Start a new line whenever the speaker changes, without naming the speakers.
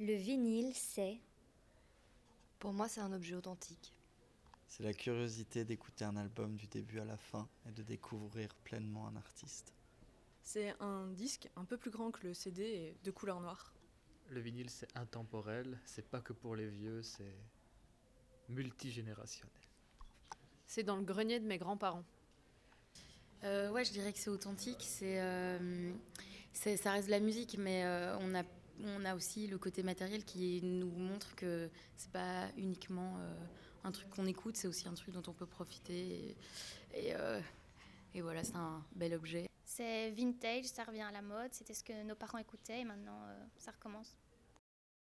Le vinyle, c'est...
Pour moi, c'est un objet authentique.
C'est la curiosité d'écouter un album du début à la fin et de découvrir pleinement un artiste.
C'est un disque un peu plus grand que le CD et de couleur noire.
Le vinyle, c'est intemporel, c'est pas que pour les vieux, c'est multigénérationnel.
C'est dans le grenier de mes grands-parents.
Ouais, je dirais que c'est authentique. Ça reste de la musique, mais on a aussi le côté matériel qui nous montre que c'est pas uniquement un truc qu'on écoute, c'est aussi un truc dont on peut profiter. Et voilà, c'est un bel objet.
C'est vintage, ça revient à la mode, c'était ce que nos parents écoutaient et maintenant ça recommence.